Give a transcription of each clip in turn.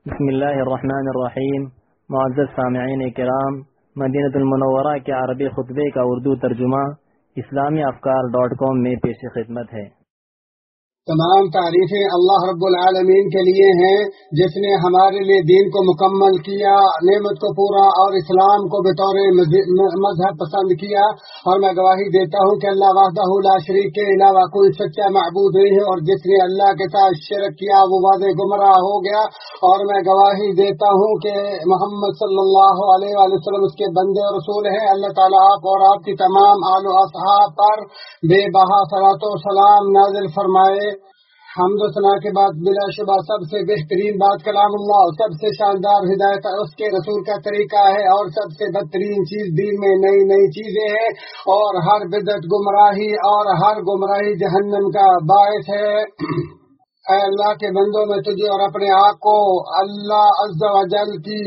بسم اللہ الرحمن الرحیم۔ معزز سامعین کرام، مدینہ المنورہ کے عربی خطبے کا اردو ترجمہ islamiafkar.com میں پیش خدمت ہے۔ تمام تعریفیں اللہ رب العالمین کے لیے ہیں، جس نے ہمارے لیے دین کو مکمل کیا، نعمت کو پورا اور اسلام کو بطور مذہب پسند کیا۔ اور میں گواہی دیتا ہوں کہ اللہ وحدہ لا شریک کے علاوہ کوئی سچا معبود نہیں ہے، اور جس نے اللہ کے ساتھ شرک کیا وہ واضح گمراہ ہو گیا۔ اور میں گواہی دیتا ہوں کہ محمد صلی اللہ علیہ وآلہ وسلم اس کے بندے اور رسول ہیں۔ اللہ تعالیٰ آپ اور آپ کی تمام آل و اصحاب پر بے بہا صلاۃ و سلام نازل فرمائے۔ حمد و ثنا کے بعد بلا شبہ سب سے بہترین بات کلام اللہ، سب سے شاندار ہدایت اس کے رسول کا طریقہ ہے، اور سب سے بدترین چیز دین میں نئی نئی چیزیں ہیں، اور ہر بدعت گمراہی اور ہر گمراہی جہنم کا باعث ہے۔ اے اللہ کے بندوں، میں تجھے اور اپنے آپ کو اللہ عز و جل کی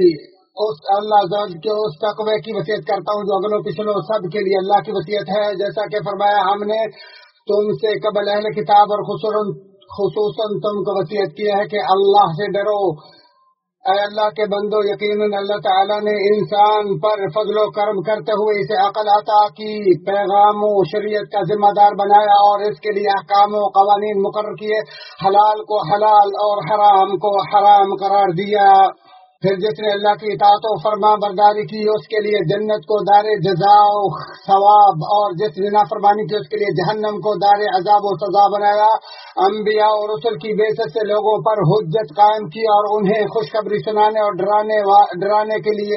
اس تقوی کی وصیت کرتا ہوں جو اگلوں پچھلوں سب کے لیے اللہ کی وصیت ہے۔ جیسا کہ فرمایا، ہم نے تم سے قبل اہل کتاب اور خصوصاً تم کو وصیت کیا ہے کہ اللہ سے ڈرو۔ اے اللہ کے بندو، یقیناً اللہ تعالیٰ نے انسان پر فضل و کرم کرتے ہوئے اسے عقل عطا کی، پیغام و شریعت کا ذمہ دار بنایا، اور اس کے لیے احکام و قوانین مقرر کیے، حلال کو حلال اور حرام کو حرام قرار دیا۔ پھر جس نے اللہ کی اطاعت و فرما برداری کی اس کے لیے جنت کو دار جزا و ثواب، اور جس نے نافرمانی کی اس کے لیے جہنم کو دار عذاب و سزا بنایا۔ انبیاء اور رسل کی بعثت سے لوگوں پر حجت قائم کی، اور انہیں خوشخبری سنانے اور ڈرانے کے لیے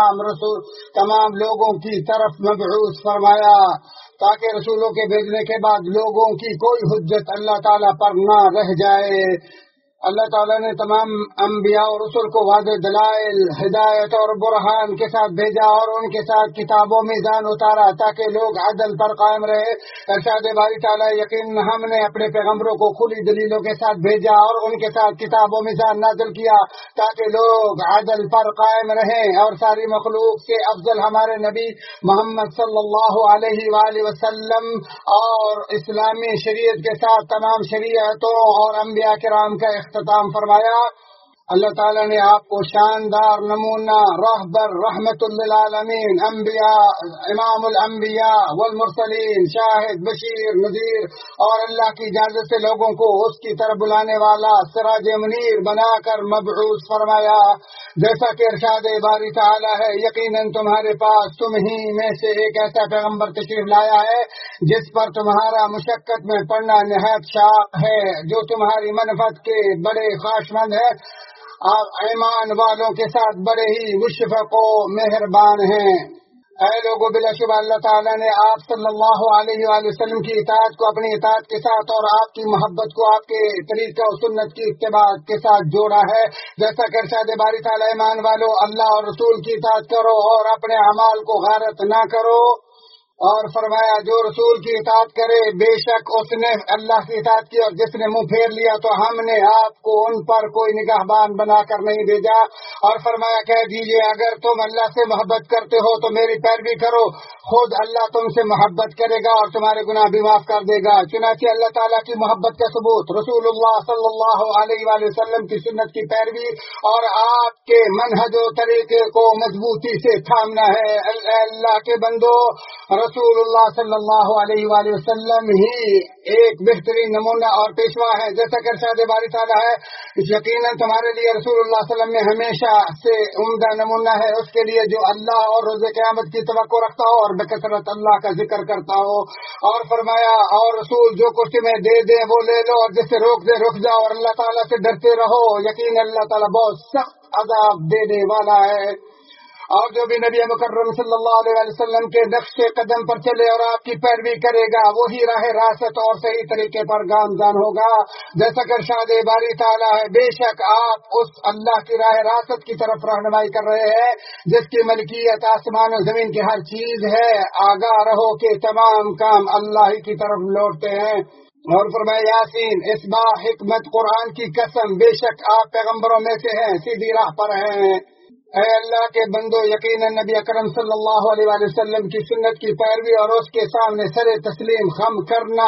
تمام لوگوں کی طرف مبعوث فرمایا، تاکہ رسولوں کے بھیجنے کے بعد لوگوں کی کوئی حجت اللہ تعالیٰ پر نہ رہ جائے۔ اللہ تعالیٰ نے تمام انبیاء اور رسل کو واضح دلائل، ہدایت اور برہان کے ساتھ بھیجا، اور ان کے ساتھ کتاب و میزان اتارا تاکہ لوگ عدل پر قائم رہے۔ ارشاد باری تعالیٰ، یقین ہم نے اپنے پیغمبروں کو کھلی دلیلوں کے ساتھ بھیجا، اور ان کے ساتھ کتاب و میزان نازل کیا تاکہ لوگ عدل پر قائم رہیں، اور ساری مخلوق سے افضل ہمارے نبی محمد صلی اللہ علیہ وآلہ وسلم اور اسلامی شریعت کے ساتھ تمام شریعتوں اور انبیاء کرام کا اختتام فرمایا۔ اللہ تعالیٰ نے آپ کو شاندار نمونہ، رہبر، رحمت للعالمین، انبیاء، امام الانبیاء والمرسلین، شاہد، بشیر، نذیر، اور اللہ کی اجازت سے لوگوں کو اس کی طرف بلانے والا سراج منیر بنا کر مبعوث فرمایا۔ جیسا کہ ارشاد باری تعالیٰ ہے، یقیناً تمہارے پاس تم ہی میں سے ایک ایسا پیغمبر تشریف لایا ہے جس پر تمہارا مشقت میں پڑنا نہایت شاق ہے، جو تمہاری منفعت کے بڑے خواہشمند ہے، آپ ایمان والوں کے ساتھ بڑے ہی مشفق و مہربان ہیں۔ اے لوگوں، بلا شبہ اللہ تعالیٰ نے آپ صلی اللہ علیہ وآلہ وسلم کی اطاعت کو اپنی اطاعت کے ساتھ، اور آپ کی محبت کو آپ کے طریقہ و سنت کی اتباع کے ساتھ جوڑا ہے۔ جیسا کہ ارشاد باری تعالیٰ، ایمان والو، اللہ اور رسول کی اطاعت کرو اور اپنے اعمال کو غارت نہ کرو۔ اور فرمایا، جو رسول کی اطاعت کرے بے شک اس نے اللہ کی اطاعت کی، اور جس نے منہ پھیر لیا تو ہم نے آپ کو ان پر کوئی نگہبان بنا کر نہیں بھیجا۔ اور فرمایا، کہہ دیجئے اگر تم اللہ سے محبت کرتے ہو تو میری پیروی کرو، خود اللہ تم سے محبت کرے گا اور تمہارے گناہ بھی معاف کر دے گا۔ چنانچہ اللہ تعالیٰ کی محبت کا ثبوت رسول اللہ صلی اللہ علیہ وآلہ وسلم کی سنت کی پیروی اور آپ کے منہج و طریقے کو مضبوطی سے تھامنا ہے۔ اللہ کے بندو، رسول اللہ صلی اللہ علیہ وآلہ وسلم ہی ایک بہترین نمونہ اور پیشوا ہے۔ جیسا کہ ارشاد باری تعالیٰ ہے، یقیناً تمہارے لیے رسول اللہ صلی اللہ علیہ وسلم میں ہمیشہ سے عمدہ نمونہ ہے اس کے لیے جو اللہ اور روز قیامت کی توقع رکھتا ہو اور بکثرت اللہ کا ذکر کرتا ہو۔ اور فرمایا، اور رسول جو کچھ تمہیں دے دے وہ لے لو، اور جس سے روک دے رک جاؤ، اور اللہ تعالیٰ سے ڈرتے رہو، یقین اللہ تعالیٰ بہت سخت عذاب دینے والا ہے۔ اور جو بھی نبی مکرم صلی اللہ علیہ وسلم کے نقش قدم پر چلے اور آپ کی پیروی کرے گا، وہی راہ راست اور صحیح طریقے پر گامزن ہوگا۔ جیسا کہ ارشاد باری تعالیٰ ہے، بے شک آپ اس اللہ کی راہ راست کی طرف رہنمائی کر رہے ہیں جس کی ملکیت آسمان و زمین کی ہر چیز ہے۔ آگاہ رہو کہ تمام کام اللہ ہی کی طرف لوٹتے ہیں۔ اور فرمایا، یاسین، اس با حکمت قرآن کی قسم، بے شک آپ پیغمبروں میں سے ہیں، سیدھی راہ پر ہیں۔ اے اللہ کے بندو، یقیناً نبی اکرم صلی اللہ علیہ وآلہ وسلم کی سنت کی پیروی اور اس کے سامنے سر تسلیم خم کرنا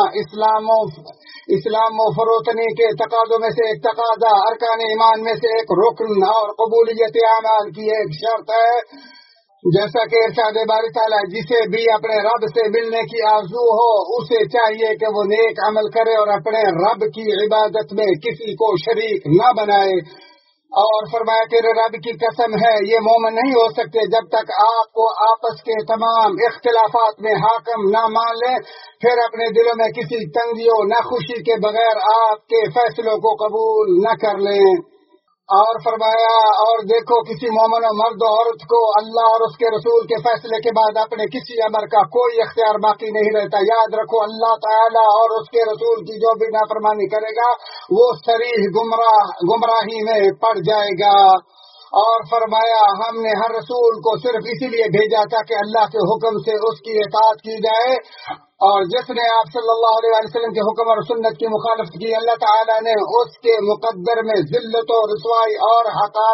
اسلام و فروتنی کے تقاضوں میں سے ایک تقاضا، ارکان ایمان میں سے ایک رکن اور قبولیت اعمال کی ایک شرط ہے۔ جیسا کہ ارشاد باری تعالیٰ، جسے بھی اپنے رب سے ملنے کی آرزو ہو اسے چاہیے کہ وہ نیک عمل کرے اور اپنے رب کی عبادت میں کسی کو شریک نہ بنائے۔ اور فرمایا کہ رب کی قسم ہے یہ مومن نہیں ہو سکتے جب تک آپ کو آپس کے تمام اختلافات میں حاکم نہ مان لیں، پھر اپنے دلوں میں کسی تنگی و ناخوشی کے بغیر آپ کے فیصلوں کو قبول نہ کر لیں۔ اور فرمایا، اور دیکھو کسی مومن و مرد و عورت کو اللہ اور اس کے رسول کے فیصلے کے بعد اپنے کسی امر کا کوئی اختیار باقی نہیں رہتا۔ یاد رکھو اللہ تعالیٰ اور اس کے رسول کی جو بھی نافرمانی کرے گا وہ صریح گمراہی میں پڑ جائے گا۔ اور فرمایا ہم نے ہر رسول کو صرف اسی لیے بھیجا تھا کہ اللہ کے حکم سے اس کی اطاعت کی جائے، اور جس نے آپ صلی اللہ علیہ وسلم کے حکم اور سنت کی مخالفت کی، اللہ تعالیٰ نے اس کے مقدر میں ذلت و رسوائی اور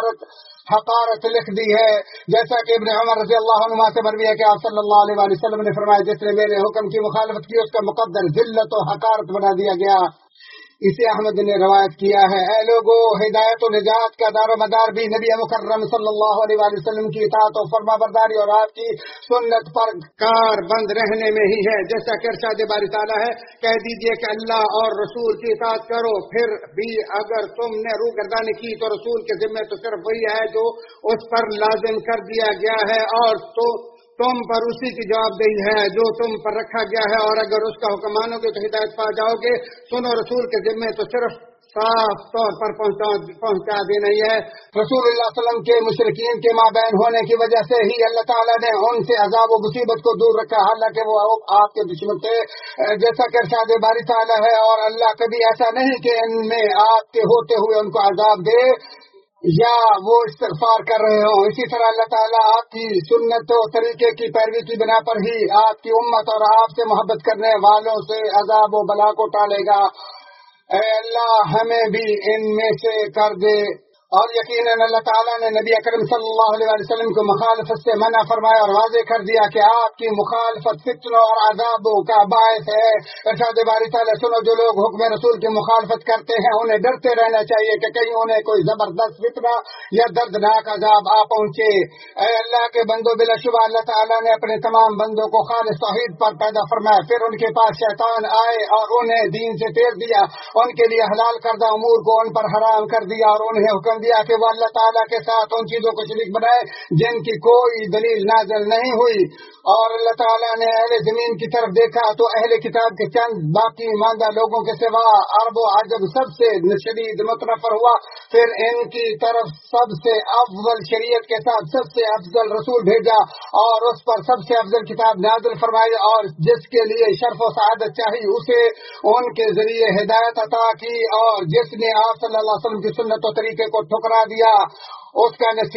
حقارت لکھ دی ہے، جیسا کہ ابن عمر رضی اللہ عنہما سے مروی ہے کہ آپ صلی اللہ علیہ وسلم نے فرمایا جس نے میرے حکم کی مخالفت کی اس کا مقدر ذلت و حقارت بنا دیا گیا۔ اسے احمد نے روایت کیا ہے۔ اے لوگو، ہدایت و نجات کا دار و مدار بھی نبی مکرم صلی اللہ علیہ وسلم کی اطاعت و فرما برداری اور آپ کی سنت پر کار بند رہنے میں ہی ہے، جیسا کہ ارشاد باری تعالیٰ ہے، کہہ دیجئے کہ اللہ اور رسول کی اطاعت کرو، پھر بھی اگر تم نے روگردانی کی تو رسول کے ذمہ تو صرف وہی ہے جو اس پر لازم کر دیا گیا ہے، اور تم پر اسی کی جواب دہی ہے جو تم پر رکھا گیا ہے، اور اگر اس کا حکم مانو گے تو ہدایت پا جاؤ گے۔ سنو، رسول کے ذمے تو صرف صاف طور پر پہنچا دینا ہی ہے۔ رسول اللہ صلی اللہ علیہ وسلم کے مشرکین کے مابین ہونے کی وجہ سے ہی اللہ تعالیٰ نے ان سے عذاب و مصیبت کو دور رکھا، حالانکہ وہ آپ کے دشمن تھے، جیسا کہ ارشاد باری تعالیٰ ہے، اور اللہ کبھی ایسا نہیں کہ ان میں آپ کے ہوتے ہوئے ان کو عذاب دے یا وہ استغفار کر رہے ہوں۔ اسی طرح اللہ تعالیٰ آپ کی سنت و طریقے کی پیروی کی بنا پر ہی آپ کی امت اور آپ سے محبت کرنے والوں سے عذاب و بلا کو ٹالے گا۔ اے اللہ ہمیں بھی ان میں سے کر دے۔ اور یقیناً اللہ تعالیٰ نے نبی اکرم صلی اللہ علیہ وسلم کو مخالفت سے منع فرمایا اور واضح کر دیا کہ آپ کی مخالفت فتنوں اور عذابوں کا باعث ہے۔ ارشاد باری تعالیٰ، سنو، جو لوگ حکم رسول کی مخالفت کرتے ہیں انہیں ڈرتے رہنا چاہیے کہ کہیں انہیں کوئی زبردست فتنہ یا دردناک عذاب آ پہنچے۔ اے اللہ کے بندو، بلا شبہ اللہ تعالیٰ نے اپنے تمام بندوں کو خالص توحید پر پیدا فرمایا، پھر ان کے پاس شیطان آئے اور انہیں دین سے پھیر دیا، ان کے لیے حلال کردہ امور کو ان پر حرام کر دیا، اور انہیں حکم دیا کہ وہ اللہ تعالیٰ کے ساتھ ان چیزوں کو شریک بنائے جن کی کوئی دلیل نازل نہیں ہوئی۔ اور اللہ تعالیٰ نے اہل زمین کی طرف دیکھا تو اہل کتاب کے چند باقی ماندہ لوگوں کے سوا عرب و عجم سب سے شدید متنفر ہوا، پھر ان کی طرف سب سے افضل شریعت کے ساتھ سب سے افضل رسول بھیجا اور اس پر سب سے افضل کتاب نازل فرمائی، اور جس کے لیے شرف و سعادت چاہیے اسے ان کے ذریعے ہدایت عطا کی، اور جس نے آپ صلی اللہ علیہ وسلم کی سنت و طریقے کو ٹھکرا دیا اس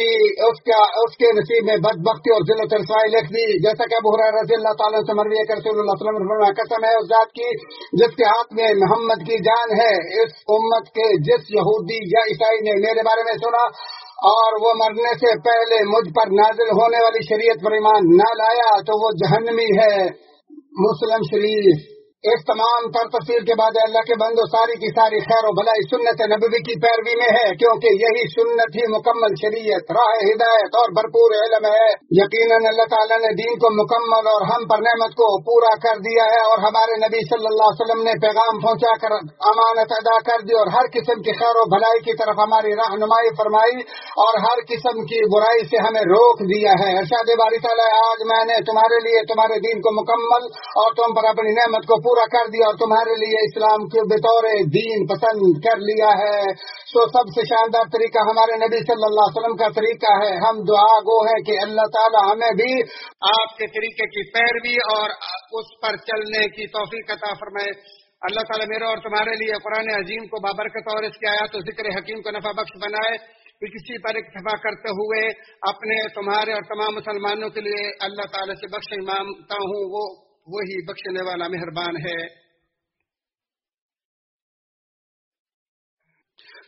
کے نصیب میں بدبختی اور ذلت و رسوائی لکھ دی، جیسا کہ ابو ہریرہ رضی اللہ تعالیٰ سے مروی ہے کہ رسول اللہ صلی اللہ علیہ وسلم قسم ہے اس ذات کی جس کے ہاتھ میں محمد کی جان ہے، اس امت کے جس یہودی یا عیسائی نے میرے بارے میں سنا اور وہ مرنے سے پہلے مجھ پر نازل ہونے والی شریعت پر ایمان نہ لایا تو وہ جہنمی ہے۔ مسلم شریف۔ اس تمام تر تفصیل کے بعد اللہ کے بندو، ساری کی ساری خیر و بھلائی سنت نبوی کی پیروی میں ہے، کیونکہ یہی سنت ہی مکمل شریعت، راہ ہدایت اور بھرپور علم ہے۔ یقیناً اللہ تعالیٰ نے دین کو مکمل اور ہم پر نعمت کو پورا کر دیا ہے، اور ہمارے نبی صلی اللہ علیہ وسلم نے پیغام پہنچا کر امانت ادا کر دی اور ہر قسم کی خیر و بھلائی کی طرف ہماری رہنمائی فرمائی اور ہر قسم کی برائی سے ہمیں روک دیا ہے۔ ارشاد باری تعالیٰ، آج میں نے تمہارے لیے تمہارے دین کو مکمل اور تم پر اپنی نعمت کو پورا کر دیا اور تمہارے لیے اسلام کے بطور دین پسند کر لیا ہے۔ سو سب سے شاندار طریقہ ہمارے نبی صلی اللہ علیہ وسلم کا طریقہ ہے۔ ہم دعا گو ہیں کہ اللہ تعالی ہمیں بھی آپ کے طریقے کی پیروی اور اس پر چلنے کی توفیق عطا فرمائے۔ اللہ تعالیٰ میرے اور تمہارے لیے قرآن عظیم کو بابرکت اور اس کی آیات و ذکر حکیم کو نفع بخش بنائے۔ کسی پر اکتفا کرتے ہوئے اپنے تمہارے اور تمام مسلمانوں کے لیے اللہ تعالیٰ سے بخش مانگتا ہوں، وہی بخشنے والا مہربان ہے۔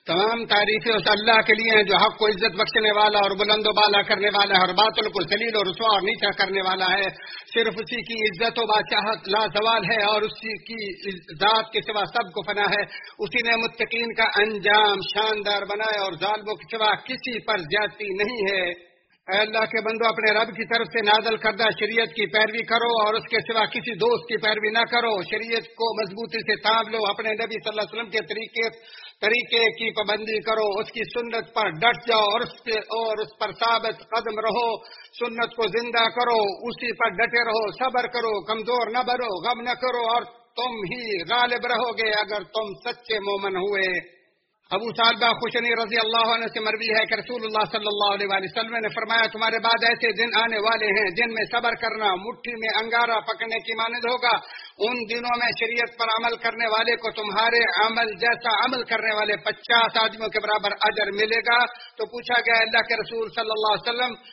تمام تعریفیں اس اللہ کے لیے ہیں جو حق کو عزت بخشنے والا اور بلند و بالا کرنے والا ہے اور باطل کو ذلیل اور رسوا اور نیچا کرنے والا ہے. صرف اسی کی عزت و بادشاہت لازوال ہے اور اسی کی ذات کے سوا سب کو فنا ہے. اسی نے متقین کا انجام شاندار بنایا اور ظالموں کے سوا کسی پر زیادتی نہیں ہے. اے اللہ کے بندو، اپنے رب کی طرف سے نازل کردہ شریعت کی پیروی کرو اور اس کے سوا کسی دوست کی پیروی نہ کرو. شریعت کو مضبوطی سے تھام لو، اپنے نبی صلی اللہ علیہ وسلم کے طریقے کی پابندی کرو، اس کی سنت پر ڈٹ جاؤ اور اس پر ثابت قدم رہو. سنت کو زندہ کرو، اسی پر ڈٹے رہو، صبر کرو، کمزور نہ بنو، غم نہ کرو اور تم ہی غالب رہو گے اگر تم سچے مومن ہوئے. ابو سالبہ خوشنی رضی اللہ عنہ سے مروی ہے کہ رسول اللہ صلی اللہ علیہ وسلم نے فرمایا، تمہارے بعد ایسے دن آنے والے ہیں جن میں صبر کرنا مٹھی میں انگارہ پکڑنے کی مانند ہوگا. ان دنوں میں شریعت پر عمل کرنے والے کو تمہارے عمل جیسا عمل کرنے والے 50 آدمیوں کے برابر اجر ملے گا. تو پوچھا گیا اللہ کے رسول صلی اللہ علیہ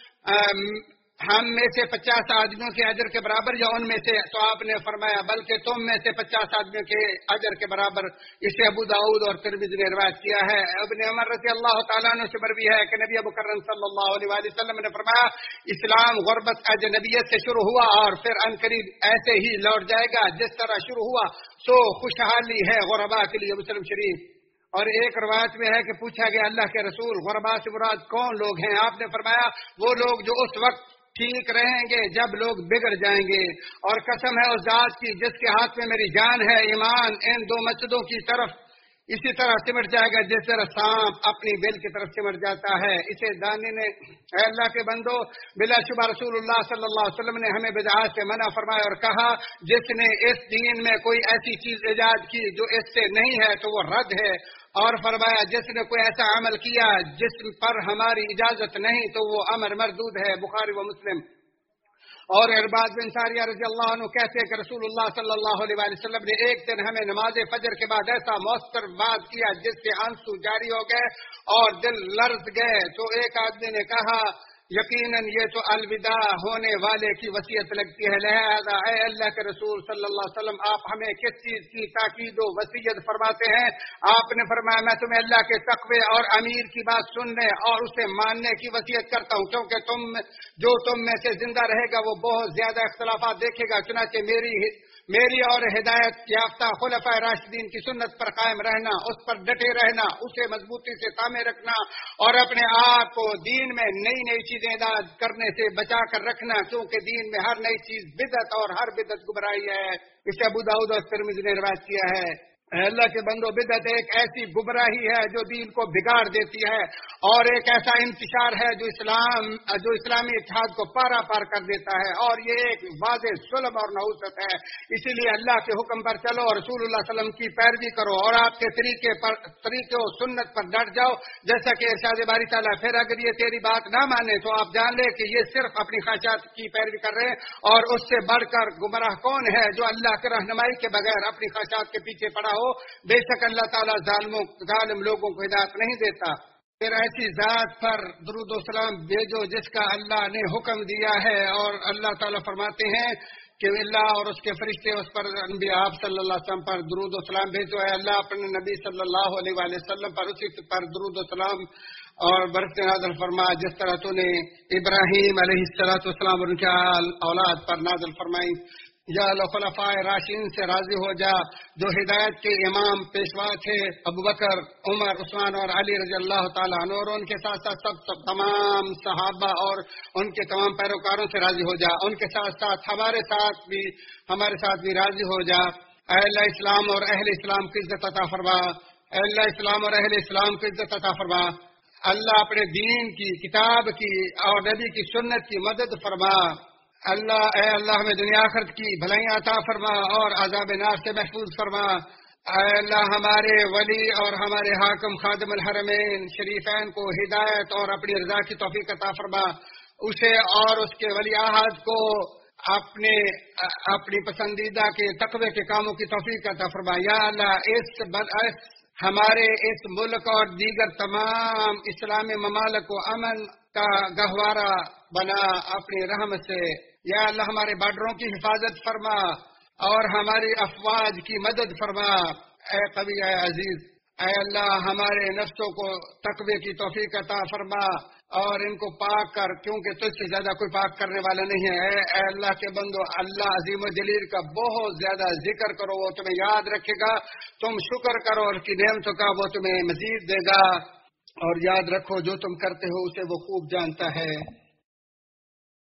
وسلم، ہم میں سے 50 آدمیوں کے اجر کے برابر یا ان میں سے؟ تو آپ نے فرمایا بلکہ تم میں سے 50 آدمیوں کے اجر کے برابر. اسے ابو داؤد اور ترمذی نے روایت کیا ہے. ابن عمر رضی اللہ تعالیٰ عنہ سے مروی ہے کہ نبی مکرم صلی اللہ علیہ وسلم نے فرمایا، اسلام غربت اجنبیت سے شروع ہوا اور پھر عنقریب ایسے ہی لوٹ جائے گا جس طرح شروع ہوا، سو خوشحالی ہے غربا کے لیے. مسلم شریف. اور ایک روایت میں ہے کہ پوچھا گیا اللہ کے رسول، غربا سے مراد کون لوگ ہیں؟ آپ نے فرمایا وہ لوگ جو اس وقت ٹھیک رہیں گے جب لوگ بگڑ جائیں گے. اور قسم ہے اس ذات کی جس کے ہاتھ میں میری جان ہے، ایمان ان 2 مسجدوں کی طرف اسی طرح سمٹ جائے گا جس طرح سانپ اپنی بل کی طرف سمٹ جاتا ہے. اسے دانی نے، اے اللہ کے بندو، بلا شبہ رسول اللہ صلی اللہ علیہ وسلم نے ہمیں بدعات سے منع فرمایا اور کہا جس نے اس دین میں کوئی ایسی چیز ایجاد کی جو اس سے نہیں ہے تو وہ رد ہے. اور فرمایا جس نے کوئی ایسا عمل کیا جس پر ہماری اجازت نہیں تو وہ امر مردود ہے. بخاری و مسلم. اور ارباد بن ساریہ رضی اللہ عنہ کہتے ہیں کہ رسول اللہ صلی اللہ علیہ وسلم نے ایک دن ہمیں نماز فجر کے بعد ایسا مؤثر بات کیا جس سے آنسو جاری ہو گئے اور دل لرز گئے. تو ایک آدمی نے کہا، یقیناً یہ تو الوداع ہونے والے کی وصیت لگتی ہے. لہذا اے اللہ کے رسول صلی اللہ علیہ وسلم، آپ ہمیں کس چیز کی تاکید و وصیت فرماتے ہیں؟ آپ نے فرمایا، میں تمہیں اللہ کے تقوی اور امیر کی بات سننے اور اسے ماننے کی وصیت کرتا ہوں، کیونکہ تم میں سے زندہ رہے گا وہ بہت زیادہ اختلافات دیکھے گا. چنانچہ میری اور ہدایت یافتہ خلفائے راشدین کی سنت پر قائم رہنا، اس پر ڈٹے رہنا، اسے مضبوطی سے تھامے رکھنا اور اپنے آپ کو دین میں نئی چیزیں ایجاد کرنے سے بچا کر رکھنا، کیونکہ دین میں ہر نئی چیز بدعت اور ہر بدعت گمراہی ہے. اسے ابو داؤد اور ترمذی نے روایت کیا ہے. اے اللہ کے بندو، بدعت ایک ایسی گمراہی ہے جو دین کو بگاڑ دیتی ہے اور ایک ایسا انتشار ہے جو اسلامی اتحاد کو پارا پار کر دیتا ہے، اور یہ ایک واضح ظلم اور نحوست ہے. اسی لیے اللہ کے حکم پر چلو اور رسول اللہ صلی اللہ علیہ وسلم کی پیروی کرو اور آپ کے طریقے و سنت پر ڈٹ جاؤ، جیسا کہ ارشاد باری تعالیٰ، پھر اگر یہ تیری بات نہ مانے تو آپ جان لے کہ یہ صرف اپنی خواہشات کی پیروی کر رہے ہیں، اور اس سے بڑھ کر گمراہ کون ہے جو اللہ کے رہنمائی کے بغیر اپنی خواہشات کے پیچھے پڑا ہو. بے شک اللہ تعالیٰ ظالم لوگوں کو ہدایت نہیں دیتا. پھر ایسی ذات پر درود و سلام بھیجو جس کا اللہ نے حکم دیا ہے، اور اللہ تعالیٰ فرماتے ہیں کہ اللہ اور اس کے فرشتے اس پر انبیاء آپ صلی اللہ علیہ وسلم پر درود و سلام بھیجو. ہے اللہ اپنے نبی صلی اللہ علیہ وسلم پر اسی پر درود و سلام اور برکت نازل فرما جس طرح تو نے ابراہیم علیہ السلام اور ان کے اولاد پر نازل فرمائی. یا خلفائے راشدین سے راضی ہو جا جو ہدایت کے امام پیشوا تھے، ابو بکر، عمر، عثمان اور علی رضی اللہ تعالیٰ عنہ، اور ان کے ساتھ ساتھ سب تمام صحابہ اور ان کے تمام پیروکاروں سے راضی ہو جا. ان کے ساتھ ساتھ ہمارے ساتھ بھی راضی ہو جا. اے اللہ اسلام اور اہل اسلام کی عزت عطا فرما. اے اللہ اسلام اور اہل اسلام کی عزت عطا فرما. اللہ اپنے دین کی، کتاب کی اور نبی کی سنت کی مدد فرما. اے اللہ ہمیں دنیا آخرت کی بھلائیاں عطا فرما اور عذاب نار سے محفوظ فرما. اے اللہ ہمارے ولی اور ہمارے حاکم خادم الحرمین شریفین کو ہدایت اور اپنی رضا کی توفیق عطا فرما. اسے اور اس کے ولی عہد کو اپنی پسندیدہ کے تقوی کے کاموں کی توفیق عطا فرما. یا اللہ ہمارے اس ملک اور دیگر تمام اسلامی ممالک کو امن کا گہوارہ بنا اپنی رحمت سے. یا اللہ ہمارے بارڈروں کی حفاظت فرما اور ہماری افواج کی مدد فرما. اے قوی، اے عزیز، اے اللہ ہمارے نفسوں کو تقوی کی توفیق عطا فرما اور ان کو پاک کر، کیونکہ تجھ سے زیادہ کوئی پاک کرنے والا نہیں ہے۔ اے اللہ کے بندو، اللہ عظیم و جلیل کا بہت زیادہ ذکر کرو، وہ تمہیں یاد رکھے گا۔ تم شکر کرو اور کی نعمتوں کا، وہ تمہیں مزید دے گا۔ اور یاد رکھو جو تم کرتے ہو اسے وہ خوب جانتا ہے۔